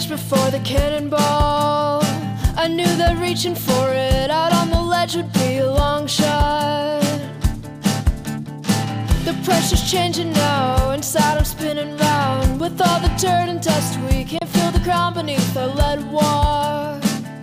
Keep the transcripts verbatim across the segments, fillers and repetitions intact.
before the cannonball, I knew that reaching for it out on the ledge would be a long shot. The pressure's changing now, inside I'm spinning round. With all the dirt and dust, we can't feel the ground beneath our lead walk.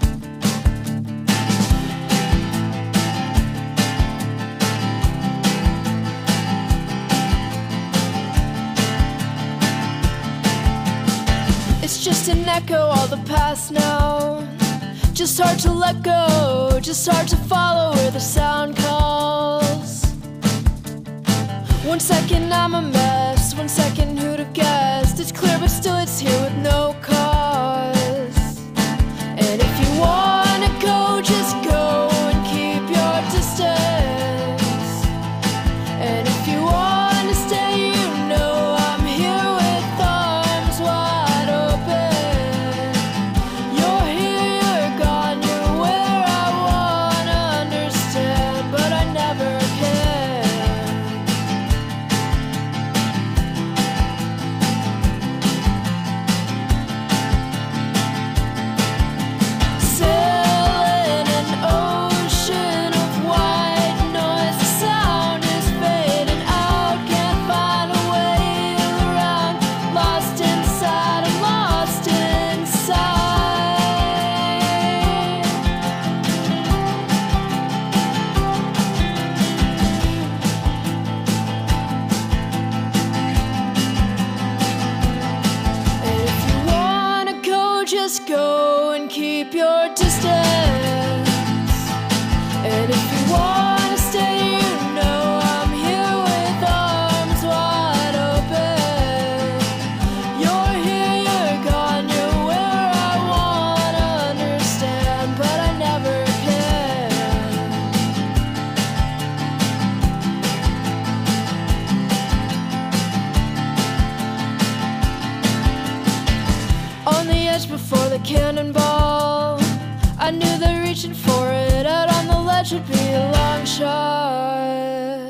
It's just an echo, all the past now. Just hard to let go, just hard to follow where the sound calls. One second I'm a mess, one second who'd have guessed? It's clear but still it's here with no cause. And if you wanna go, just go and keep your distance. And if you wanna stay, you know I'm here with arms wide open. You're here, you're gone, you're where I wanna understand, but I never can. Sailing an ocean of white noise, the sound is fading out, can't find a way around. Lost inside, I'm lost inside. And if you wanna go, just go and keep your distance. And if you wanna stay, you know I'm here with arms wide open. You're here, you're gone, you're where I wanna understand, but I never can. On the edge before the cannonball, I knew that reaching for it out on the ledge would be a long shot.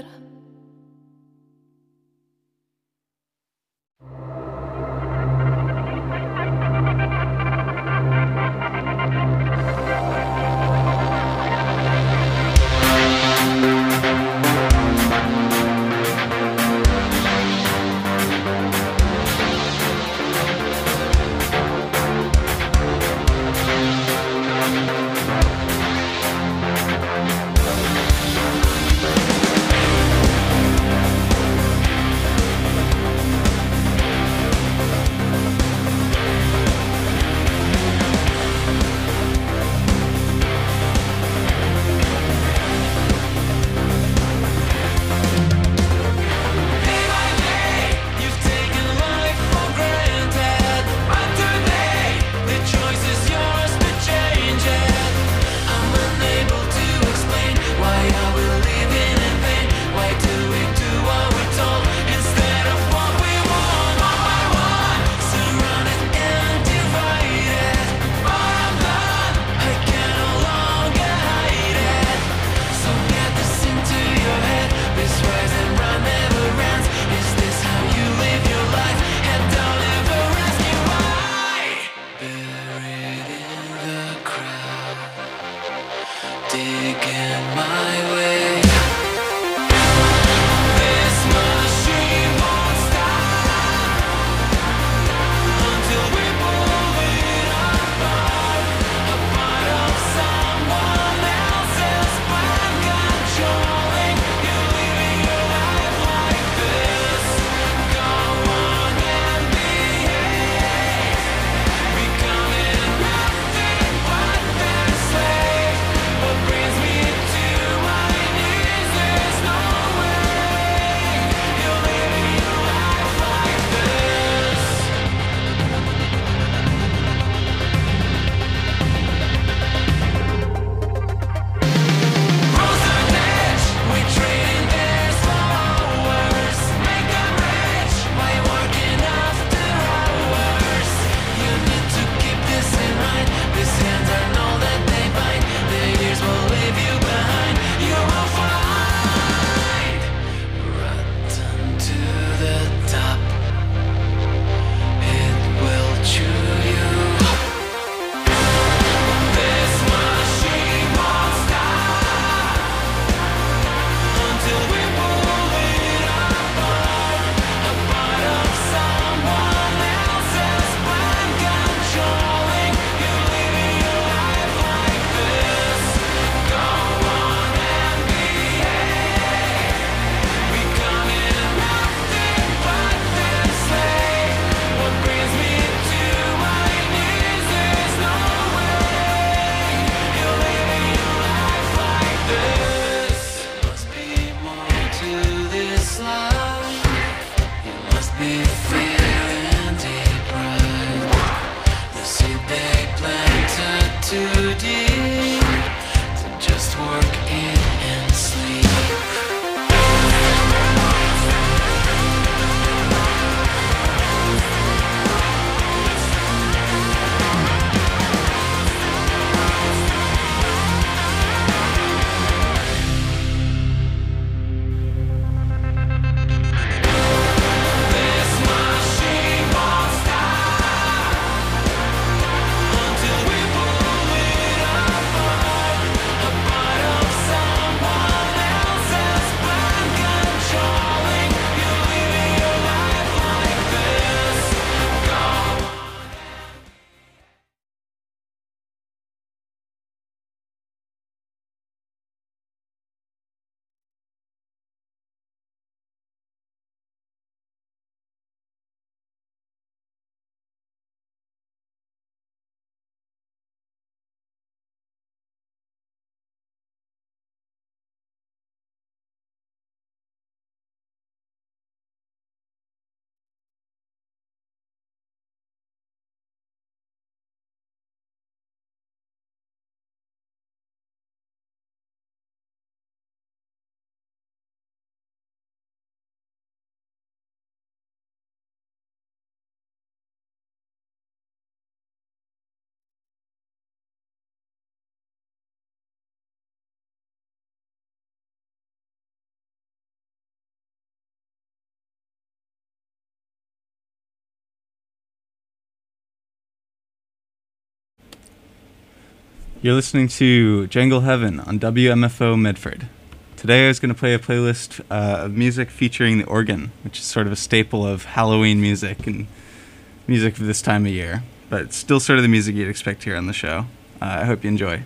You're listening to Jangle Heaven on W M F O Medford. Today I was going to play a playlist uh, of music featuring the organ, which is sort of a staple of Halloween music and music for this time of year, but it's still sort of the music you'd expect here on the show. Uh, I hope you enjoy.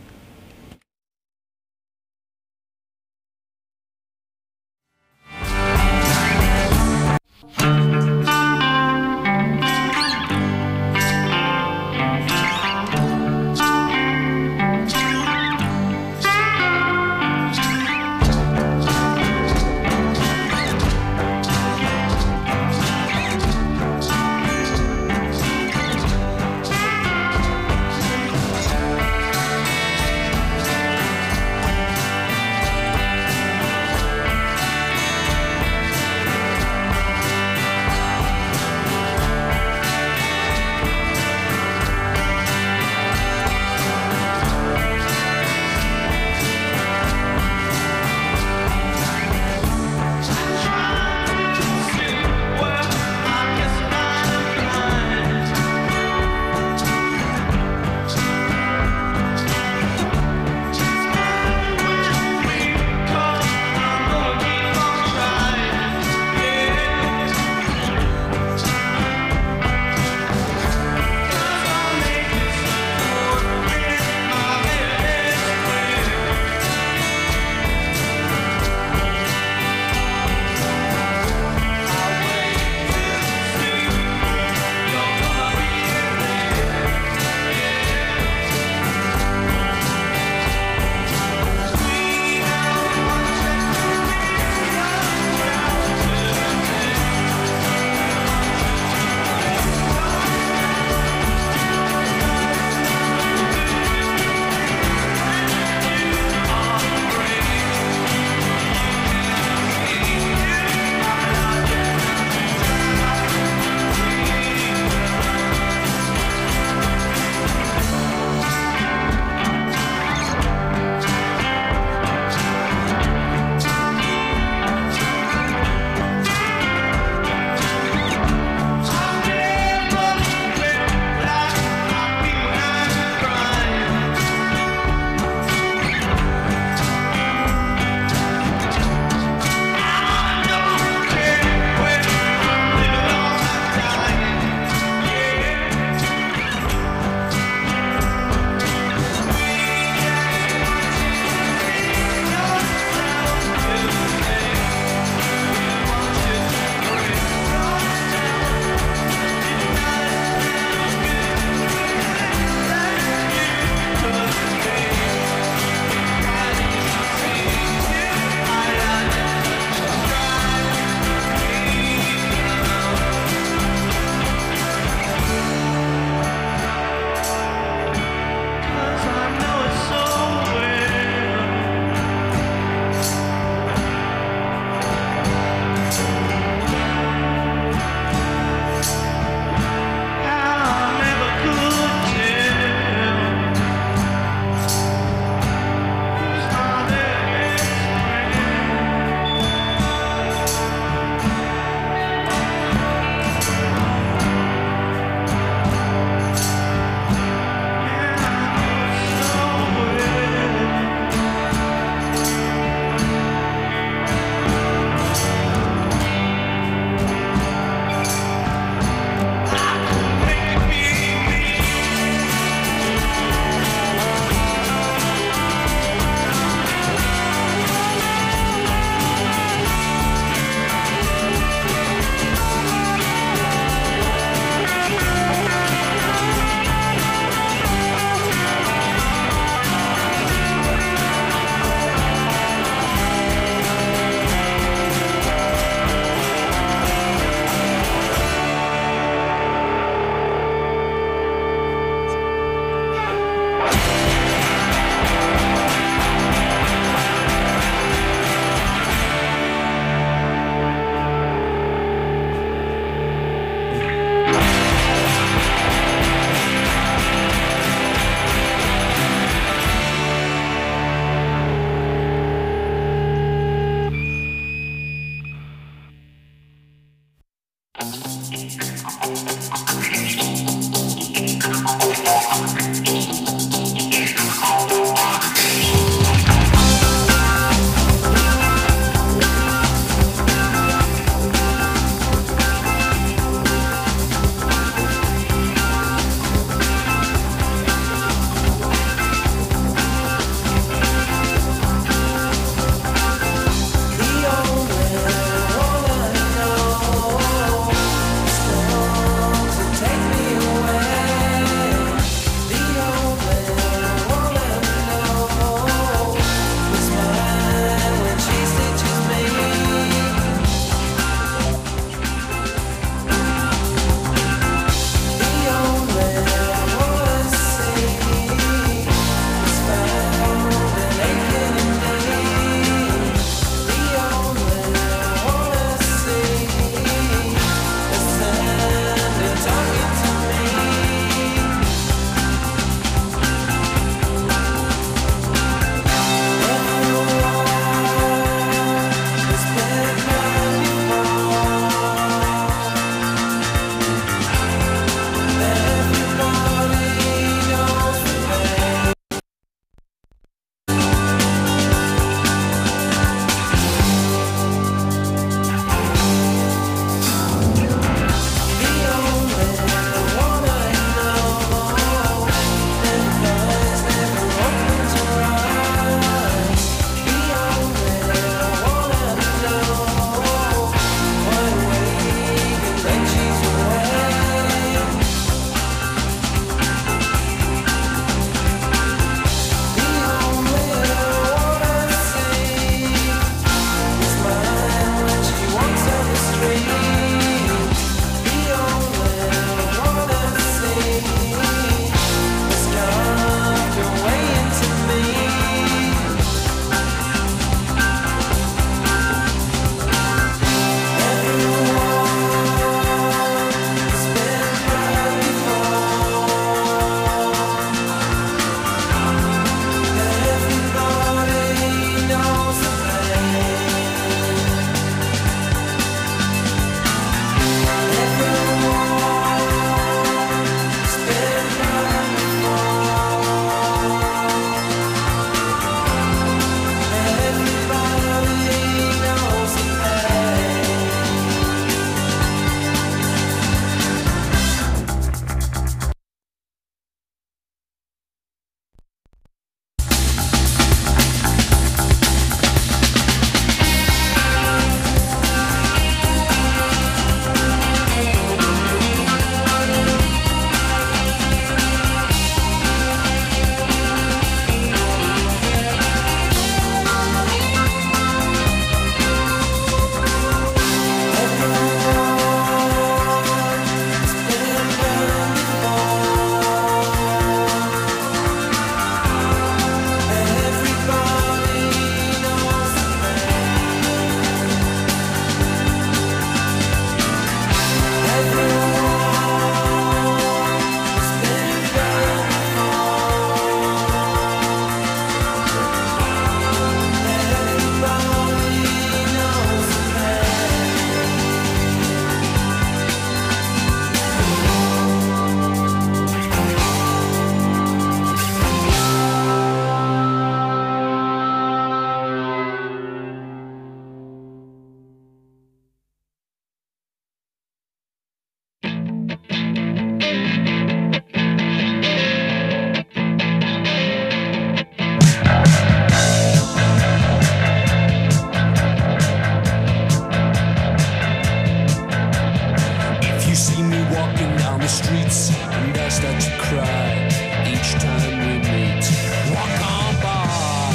and I start to cry each time we meet. Walk on by,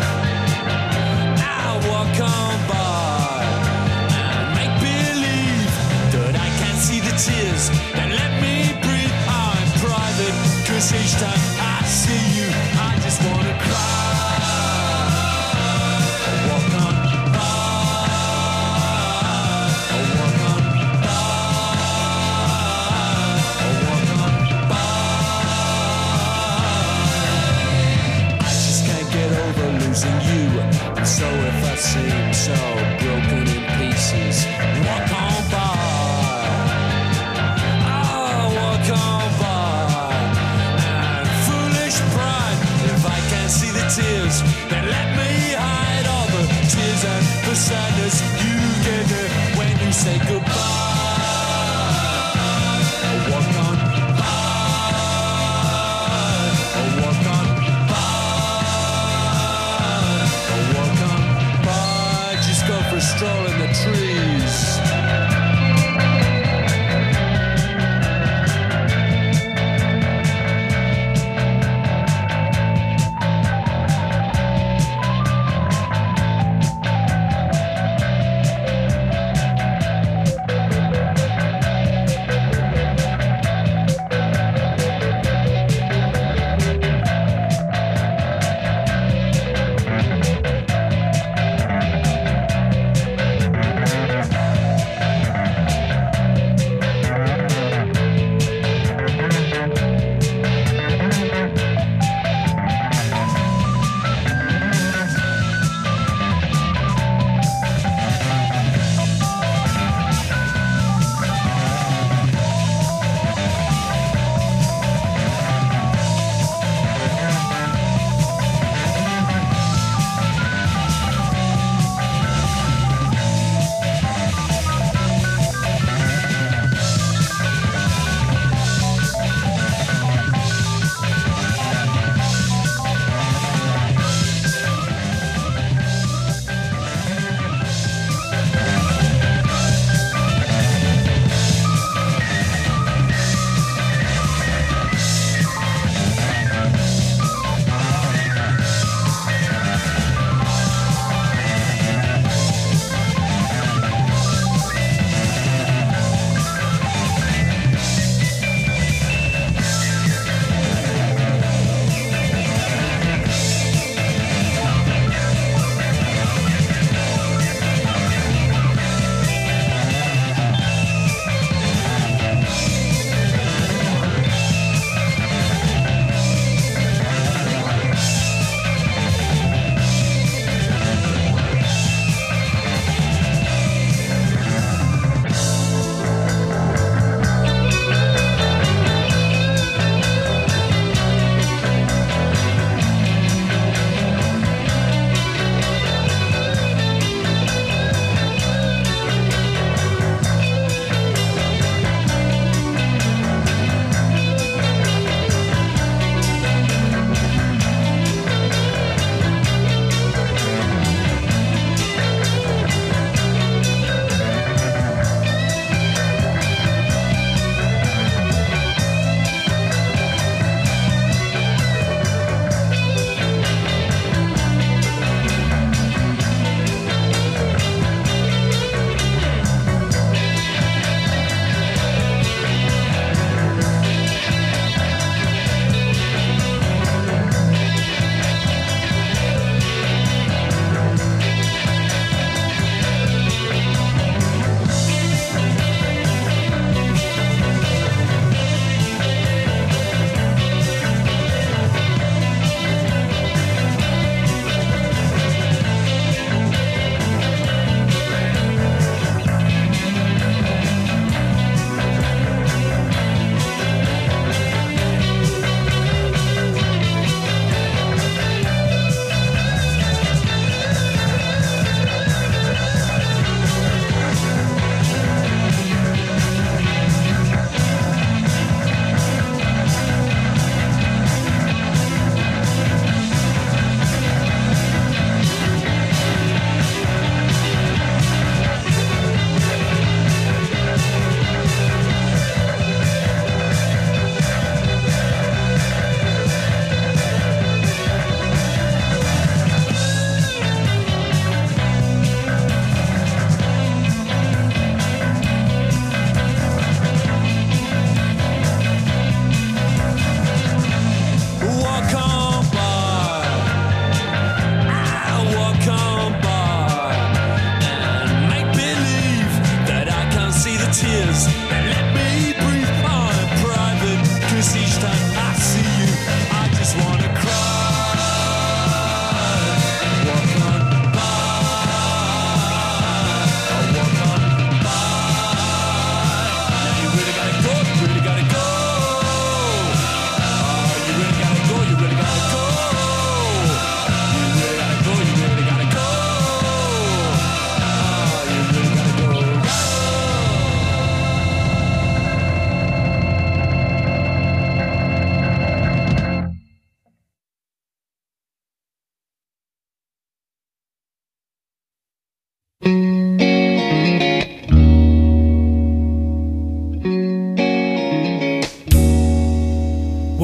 I walk on by, and make believe that I can't see the tears that let me breathe. I'm private, cause each time I see you, I just wanna cry. Walk on by, walk on by, walk on by. I just can't get over losing you, and so if I seem so broken in pieces, walk on by. Oh, walk on by. And foolish pride, if I can't see the tears, then let me hide all the tears and the sadness you gave me when you say goodbye. Walk on by, walk on by, walk on by. Just go for a stroll in the trees.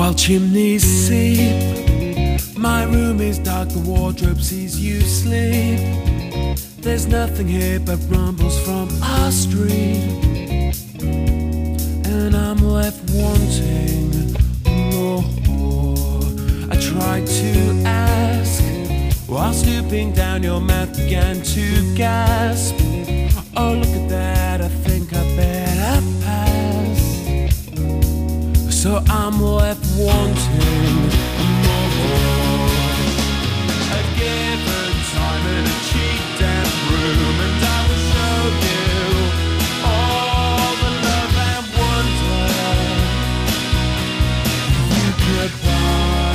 while chimneys seep. My room is dark, the wardrobe sees you sleep. There's nothing here but rumbles from our street, and I'm left wanting more. I tried to ask, while stooping down your mouth began to gasp. Oh, look at that, I think I better pass. So I'm left wanting more. A given time in a cheap damp room, and I will show you all the love and wonder you could buy.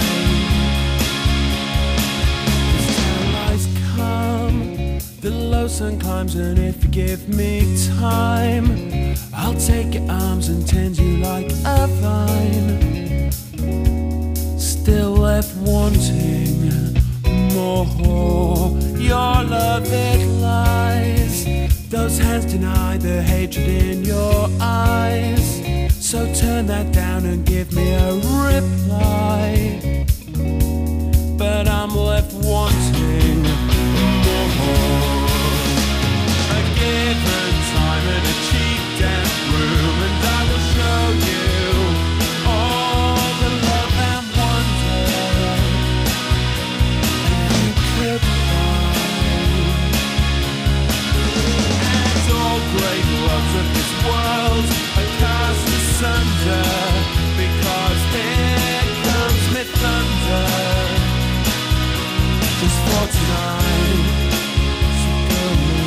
This town lies calm, the low sun climbs, and if you give me time, I'll take your arms and tend you like a vine. Still left wanting more. Your love, it lies. Those hands deny the hatred in your eyes. So turn that down and give me a reply. But I'm left wanting more. A given time in a cheap damp room, and I will show you all the love and wonder you could find. And all great loves of this world are cast asunder, because here comes me thunder. Just for tonight, so go.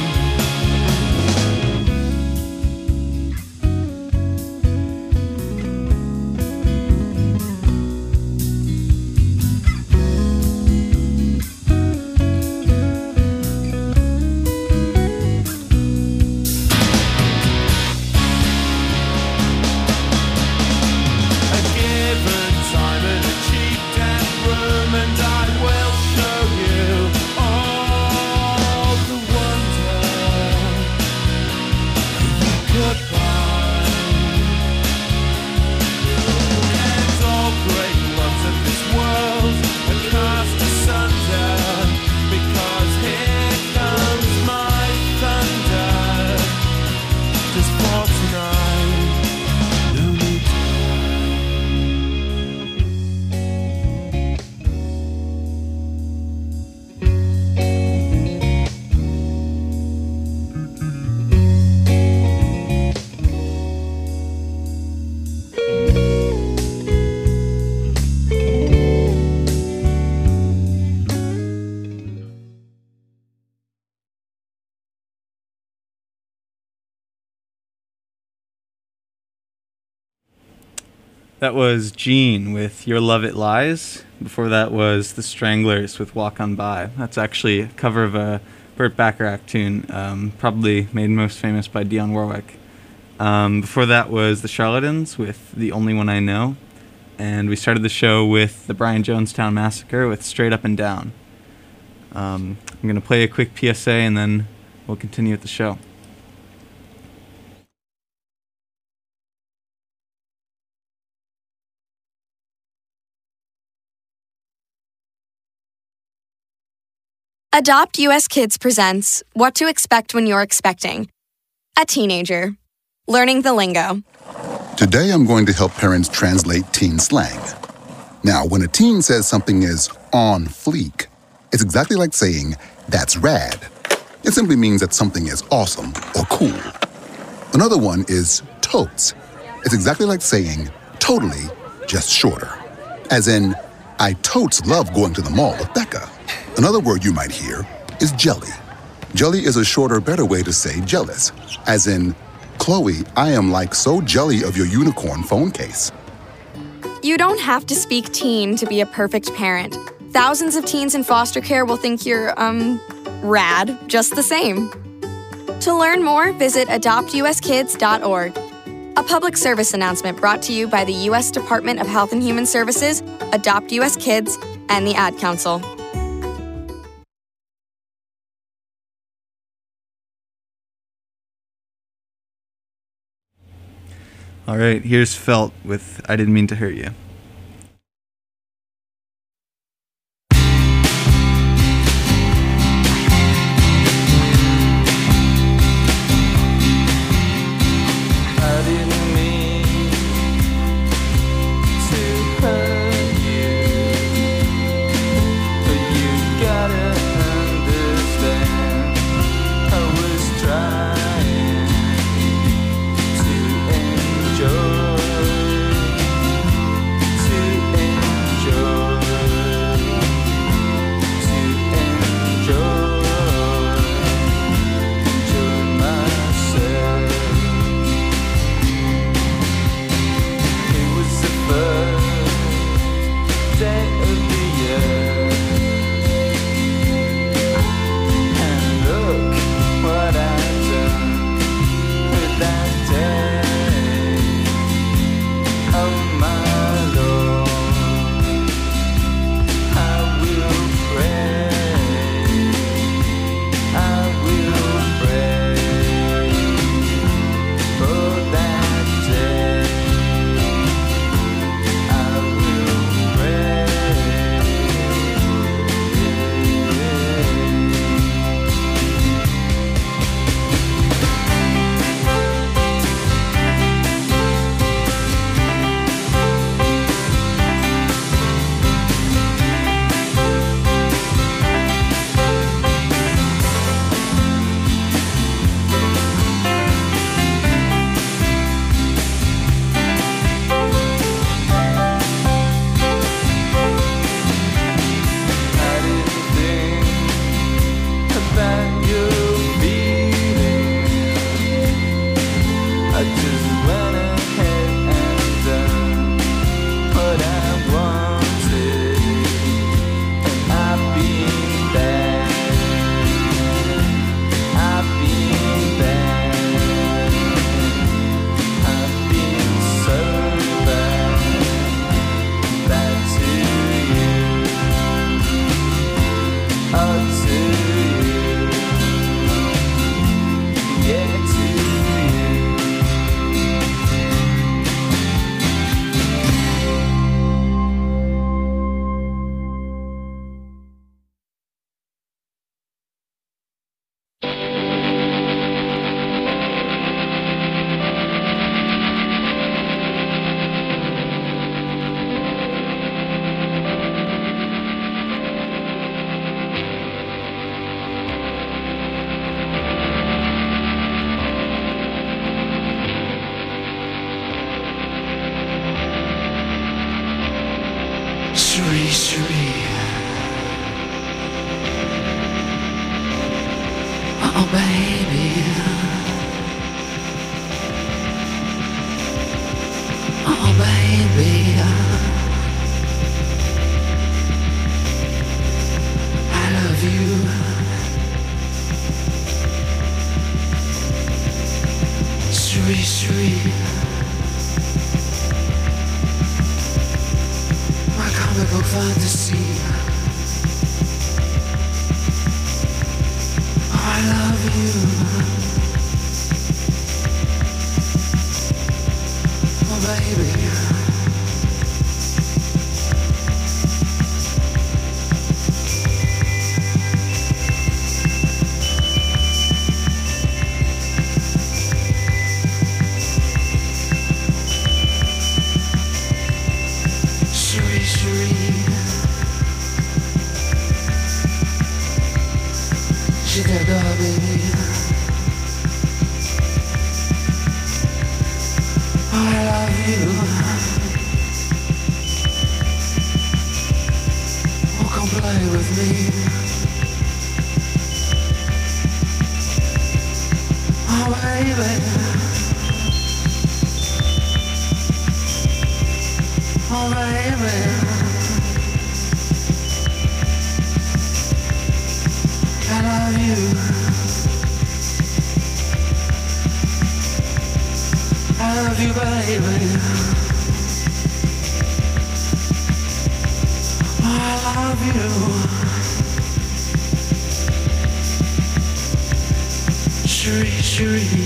That was Gene with Your Love It Lies. Before that was The Stranglers with Walk On By. That's actually a cover of a Burt Bacharach tune, um, probably made most famous by Dionne Warwick. Um, before that was The Charlatans with The Only One I Know. And we started the show with the Brian Jonestown Massacre with Straight Up and Down. Um, I'm going to play a quick P S A and then we'll continue with the show. Adopt U S Kids presents What to Expect When You're Expecting. A teenager. Learning the lingo. Today I'm going to help parents translate teen slang. Now, when a teen says something is on fleek, it's exactly like saying, that's rad. It simply means that something is awesome or cool. Another one is totes. It's exactly like saying, totally, just shorter. As in, I totes love going to the mall with Becca. Another word you might hear is jelly. Jelly is a shorter, better way to say jealous. As in, Chloe, I am like so jelly of your unicorn phone case. You don't have to speak teen to be a perfect parent. Thousands of teens in foster care will think you're, um, rad just the same. To learn more, visit adopt u s kids dot org. A public service announcement brought to you by the U S Department of Health and Human Services, Adopt U S Kids, and the Ad Council. All right, here's Felt with I Didn't Mean to Hurt You. Shuri, Shuri. Oh, baby. Oh, baby. I love you. Shuri, Shuri. My comic book fantasy. Oh, I love you. Oh, baby. Shuri, Shuri. She got go, baby. Oh, I love you. Oh, come play with me. Oh, baby. Oh, baby. I love you. I love you, baby. Oh, I love you. Shuri, Shuri.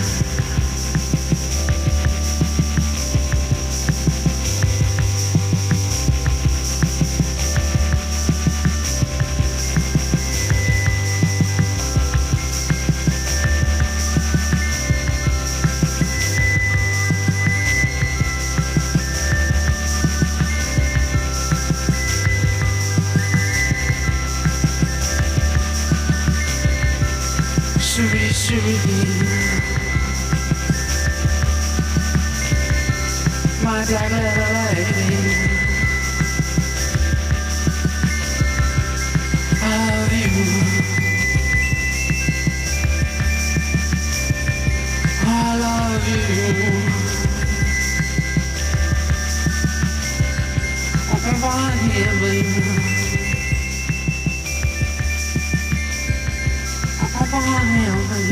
Shuri, Shuri. My black little lady. I love you. I love you. Open my heaven. Open my heaven.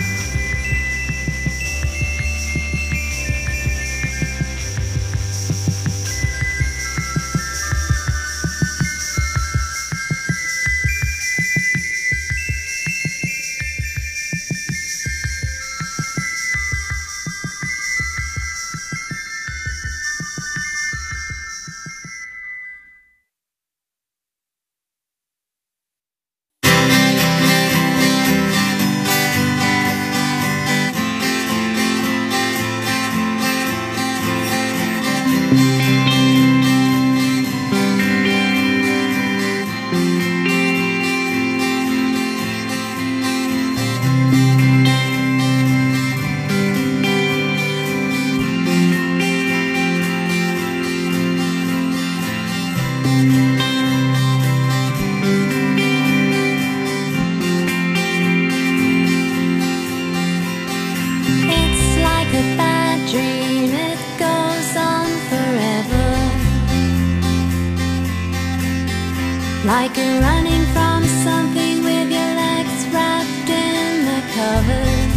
Like you're running from something with your legs wrapped in the covers.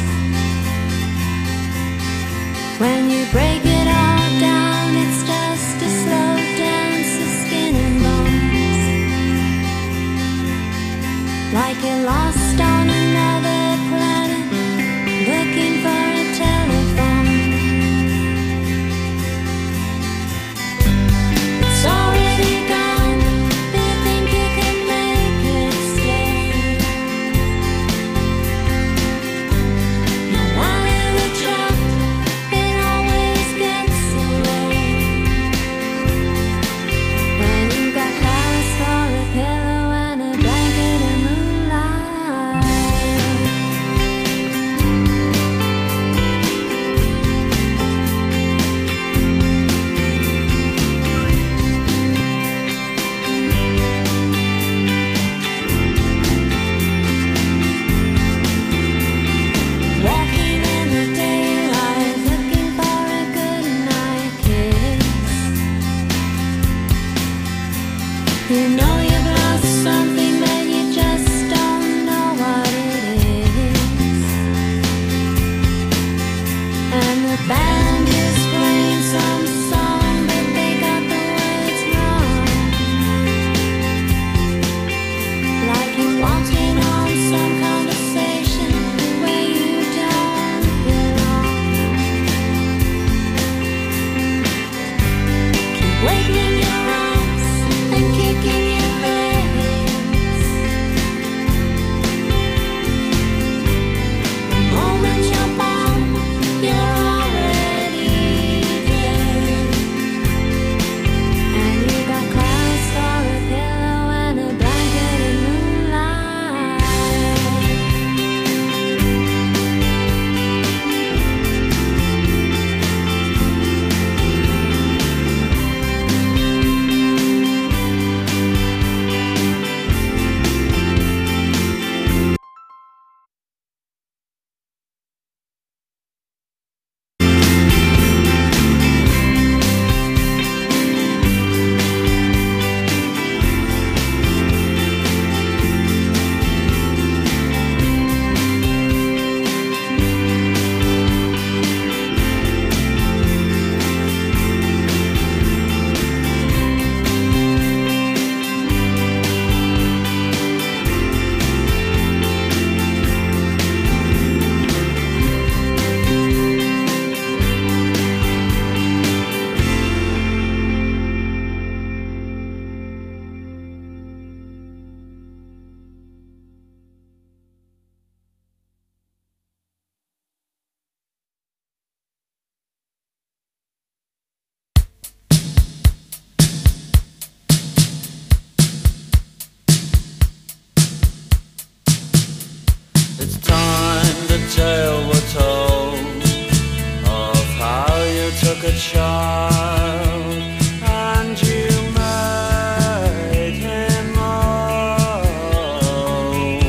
When you break it all down, it's just a slow dance of skin and bones. Like you're lost on another planet, looking for a telephone. It's already gone. Do you think you can make it stay? No matter the trapped, it always gets You know you've lost something, but you just don't know what it is. And the band is playing some song, but they got the words wrong. Like you're walking on some conversation where you don't belong. Keep wiggling your arms and kicking your legs. The moment you're born, you're already dead. And you got clouds for a pillow and a blanket in moonlight. It's time the tale were told of how you took a child and you made him old.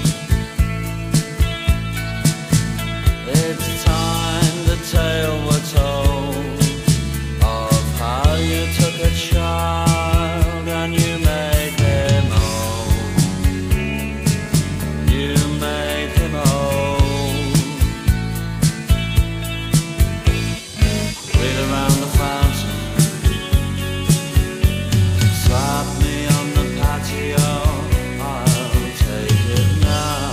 It's time the tale were told of how you took a child and you made him old. You made him old. Wheel around the fountain, slap me on the patio, I'll take it now.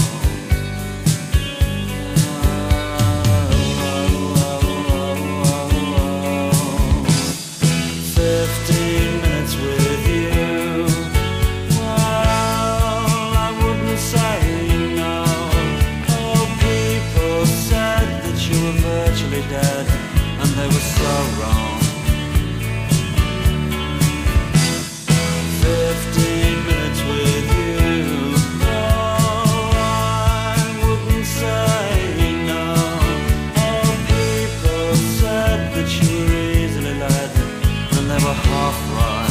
Fifteen minutes with you, well, I wouldn't say no. Oh, people said that you were virtually dead, and they were so wrong. Fifteen minutes with you, oh, I wouldn't say no. Oh, people said that you were easily led, and they were half right.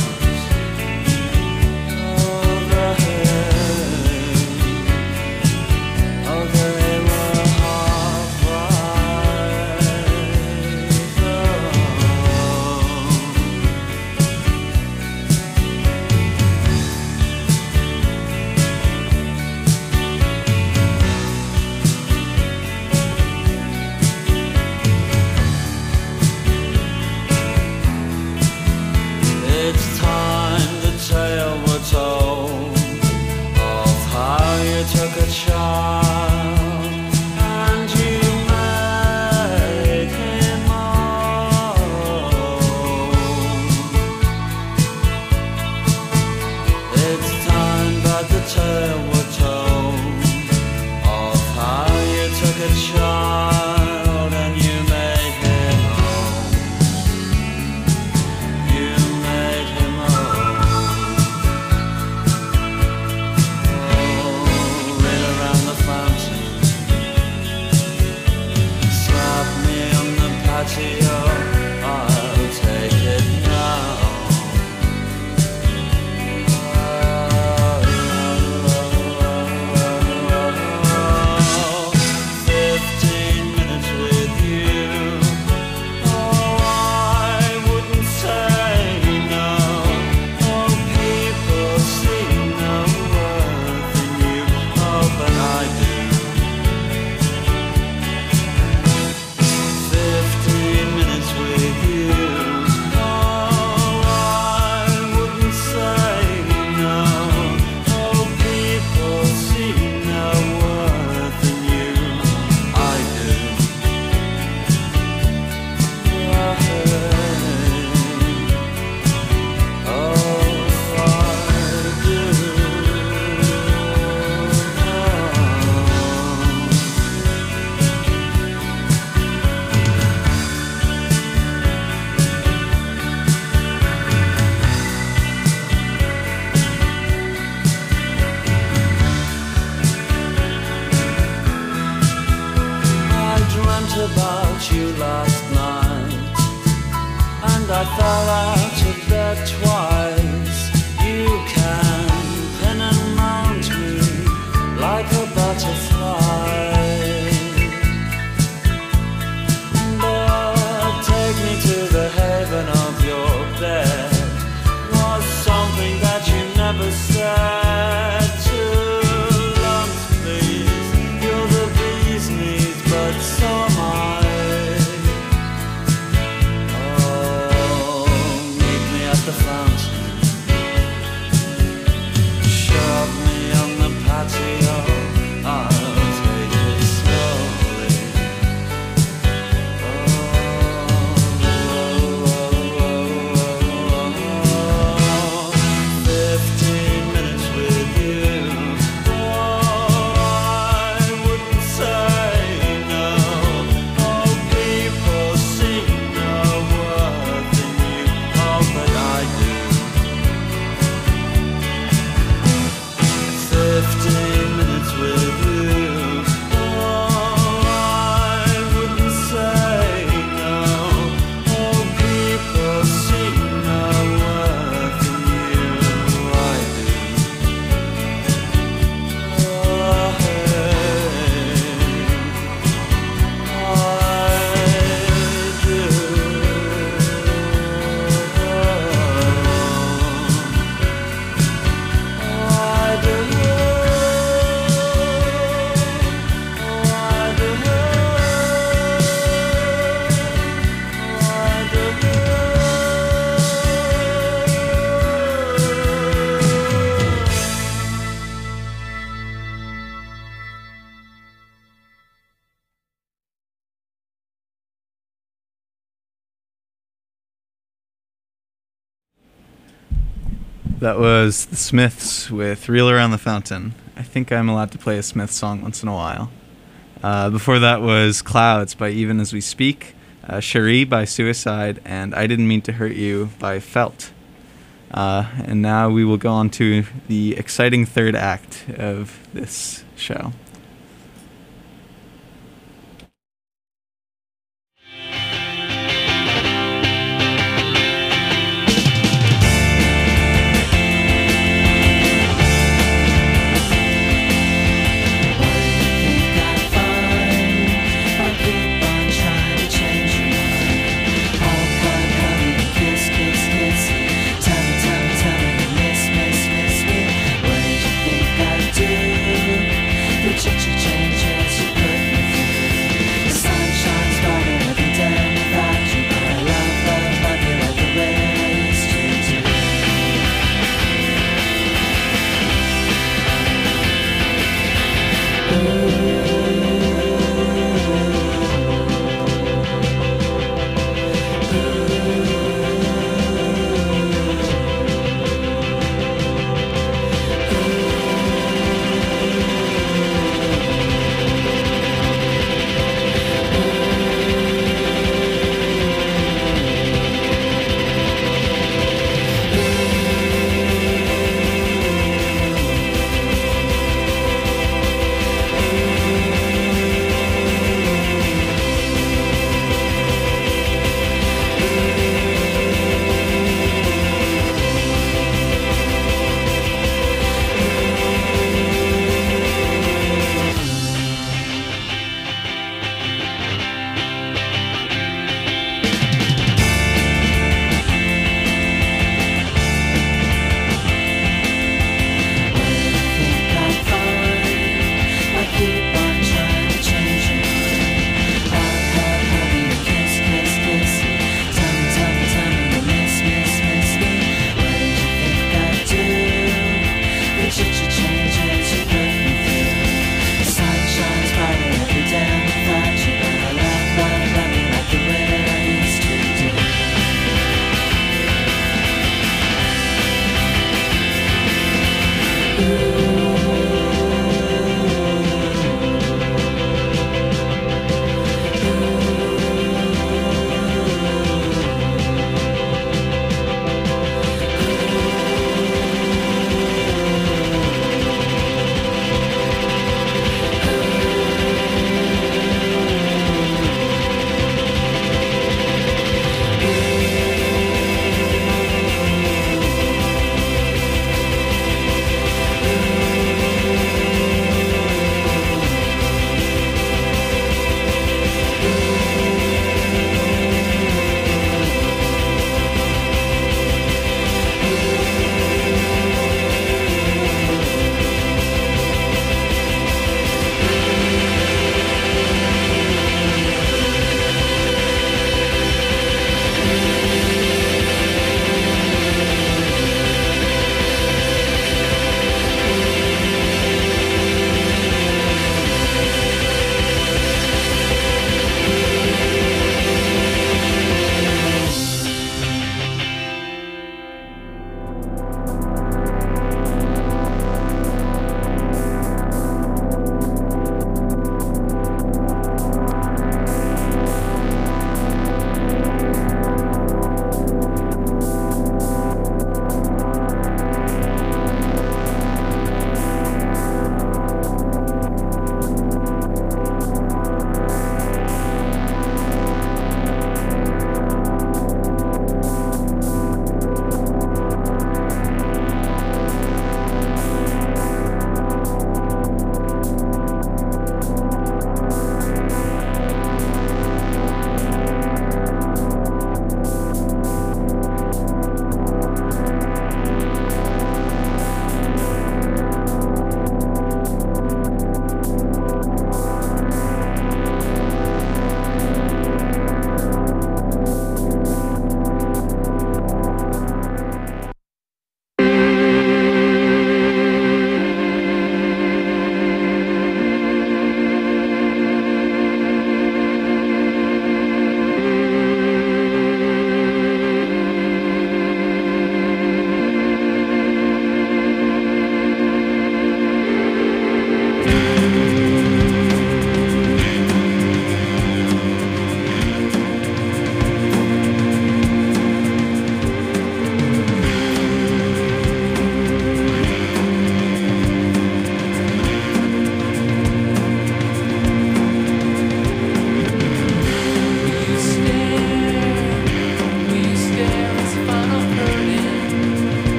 Oh, they, oh, they were half right. Oh. It's the fountain. Shove me on the patio, I'll take it slowly. Oh, oh, oh, oh. Fifteen minutes with you. Oh, I wouldn't say no. Oh, people see no worth in you. Oh, but I do. Fifteen minutes with you. Oh, I wouldn't say no. Oh, people see no worth in you. I do. Oh, hey. I do. I do. That was the Smiths with Reel Around the Fountain. I think I'm allowed to play a Smiths song once in a while. Uh, before that was Clouds by Even As We Speak, uh, Cherie by Suicide, and I Didn't Mean to Hurt You by Felt. Uh, and now we will go on to the exciting third act of this show. But you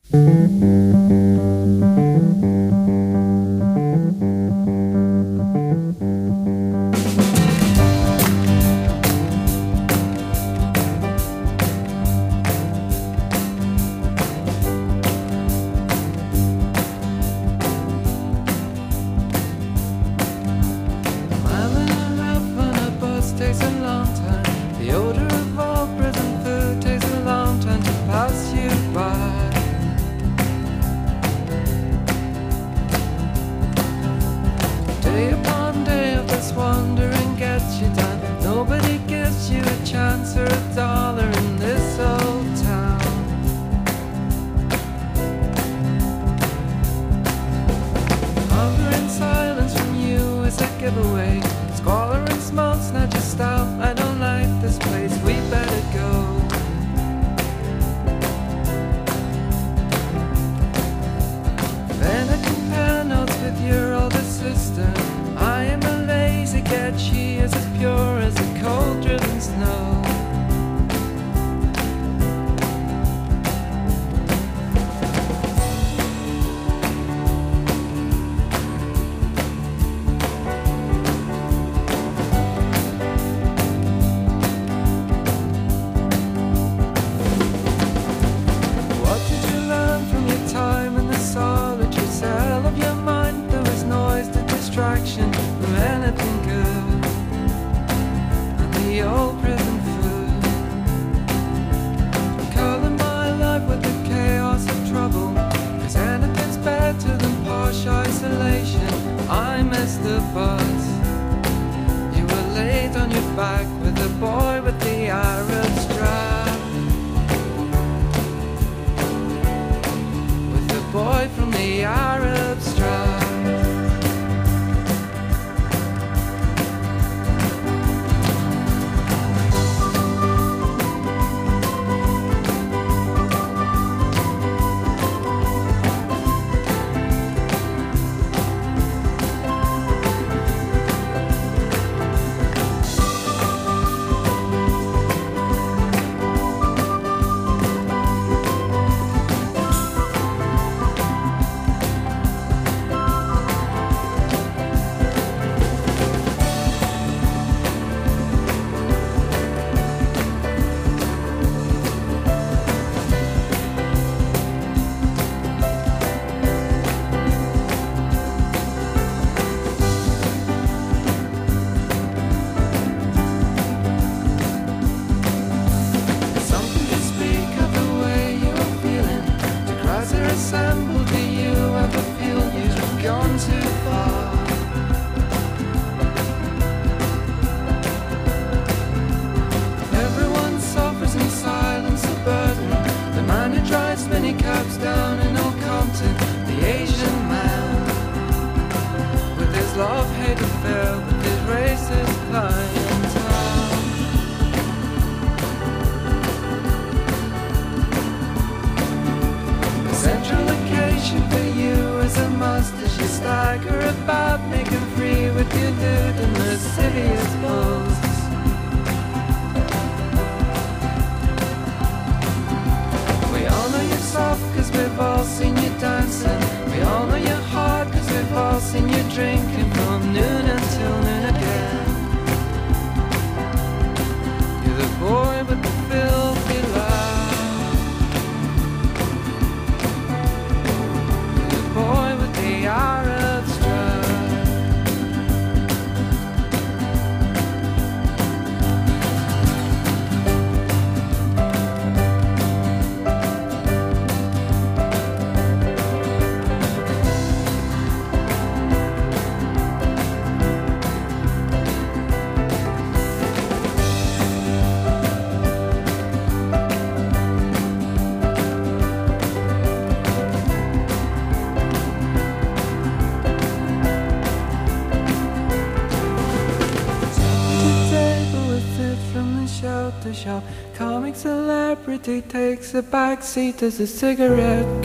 Shop. Comic celebrity takes a back seat as the cigarette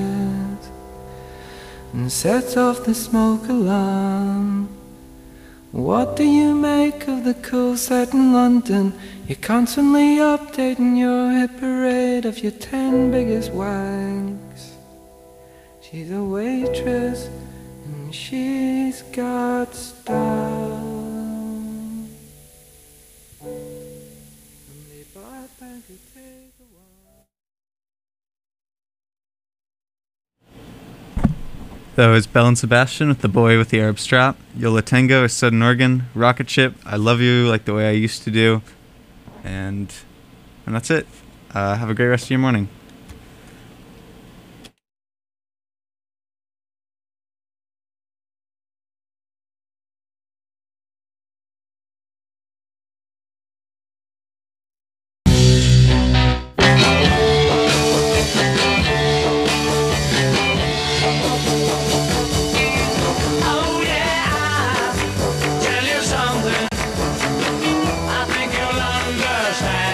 catches and sets off the smoke alarm. What do you make of the cool set in London? You're constantly updating your hit parade of your ten biggest wanks. She's a waitress and she's got style. That was Belle and Sebastian with The Boy with the Arab Strap. Yo La Tengo is Sudden Organ. Rocket Ship, I Love You Like the Way I Used to Do. And, and that's it. Uh, have a great rest of your morning.